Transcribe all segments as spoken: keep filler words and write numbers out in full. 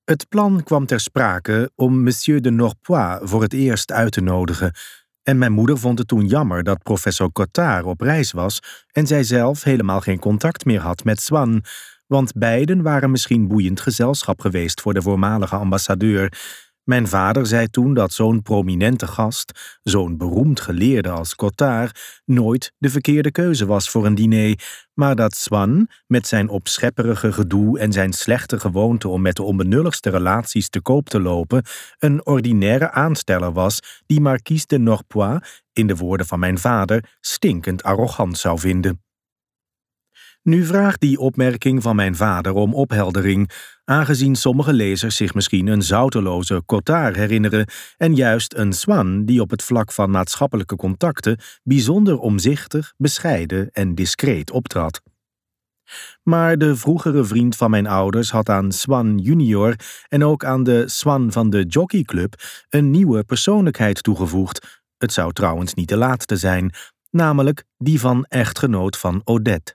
Het plan kwam ter sprake om monsieur de Norpois voor het eerst uit te nodigen. En mijn moeder vond het toen jammer dat professor Cottard op reis was en zij zelf helemaal geen contact meer had met Swann, want beiden waren misschien boeiend gezelschap geweest voor de voormalige ambassadeur. Mijn vader zei toen dat zo'n prominente gast, zo'n beroemd geleerde als Cottard, nooit de verkeerde keuze was voor een diner, maar dat Swann, met zijn opschepperige gedoe en zijn slechte gewoonte om met de onbenulligste relaties te koop te lopen, een ordinaire aansteller was die Marquise de Norpois, in de woorden van mijn vader, stinkend arrogant zou vinden. Nu vraagt die opmerking van mijn vader om opheldering, aangezien sommige lezers zich misschien een zouteloze Cottard herinneren en juist een Swann die op het vlak van maatschappelijke contacten bijzonder omzichtig, bescheiden en discreet optrad. Maar de vroegere vriend van mijn ouders had aan Swann junior en ook aan de Swann van de jockeyclub een nieuwe persoonlijkheid toegevoegd. Het zou trouwens niet de laatste zijn, namelijk die van echtgenoot van Odette.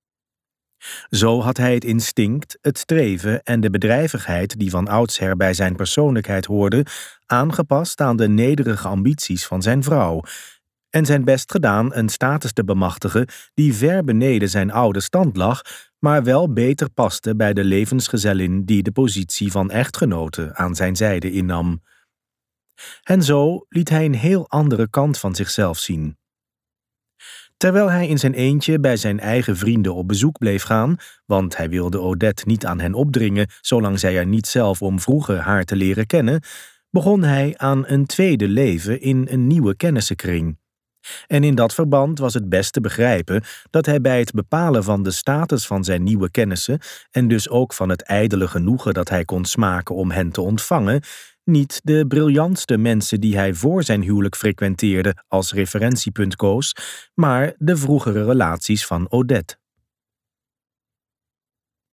Zo had hij het instinct, het streven en de bedrijvigheid die van oudsher bij zijn persoonlijkheid hoorden, aangepast aan de nederige ambities van zijn vrouw, en zijn best gedaan een status te bemachtigen die ver beneden zijn oude stand lag, maar wel beter paste bij de levensgezellin die de positie van echtgenote aan zijn zijde innam. En zo liet hij een heel andere kant van zichzelf zien. Terwijl hij in zijn eentje bij zijn eigen vrienden op bezoek bleef gaan, want hij wilde Odette niet aan hen opdringen, zolang zij er niet zelf om vroegen haar te leren kennen, begon hij aan een tweede leven in een nieuwe kennissenkring. En in dat verband was het best te begrijpen dat hij bij het bepalen van de status van zijn nieuwe kennissen, en dus ook van het ijdele genoegen dat hij kon smaken om hen te ontvangen, niet de briljantste mensen die hij voor zijn huwelijk frequenteerde als referentiepunt koos, maar de vroegere relaties van Odette.